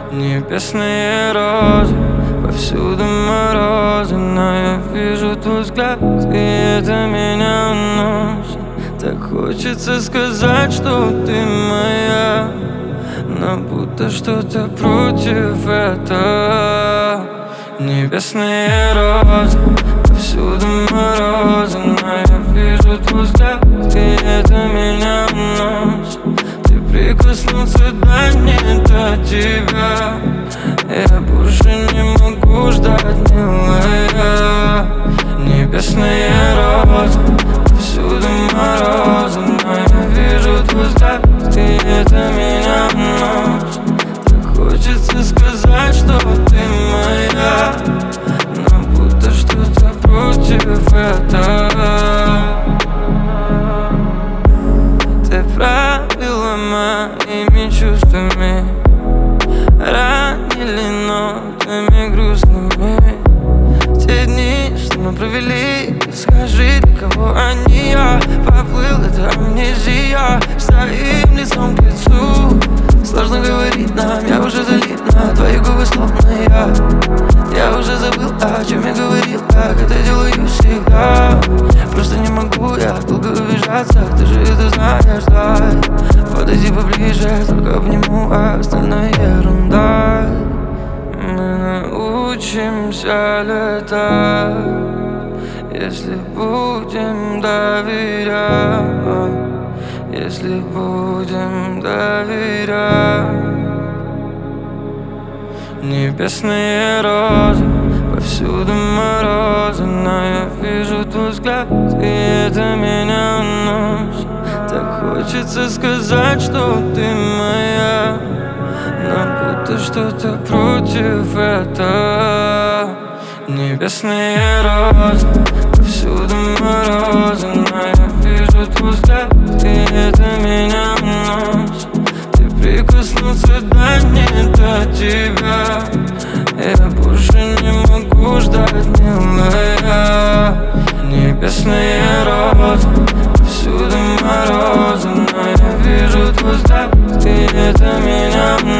Небесные розы, повсюду морозы, но я вижу твой взгляд, и это меня уносит. Так хочется сказать, что ты моя, но будто что-то против этого. Небесные розы, повсюду морозы, но я вижу твой взгляд, и это меня уносит. Ты прикоснуться дай мне до тебя, я больше не могу ждать, милая. Небесные розы, повсюду морозы, но я вижу твой взгляд, и это меня уносит. Так хочется сказать, что ты моя, но будто что-то против этого. Ты правила моими чувствами, ранили нотами грустными. Те дни, что мы провели, скажи, для кого они? Я поплыл, это амнезия, стоим лицом к лицу. Сложно говорить нам, я уже залит на твои губы, словно я уже забыл, о чем я говорил, как это делаю всегда. Просто не могу я долго убежаться, ты же это знаешь, дай подойди поближе, только обниму, а остальное ерунда. Мы научимся летать, если будем доверять, если будем доверять. Небесные розы, повсюду морозы, но я вижу твой взгляд, и это меня уносит. Так хочется сказать, что ты моя, но будто что-то против этого. Небесные розы, повсюду морозы, но я вижу твой взгляд, и это меня уносит. Ты прикоснуться дай мне до тебя, я больше не могу ждать, милая. Небесные розы, повсюду морозы, но я вижу твой взгляд, и это меня уносит.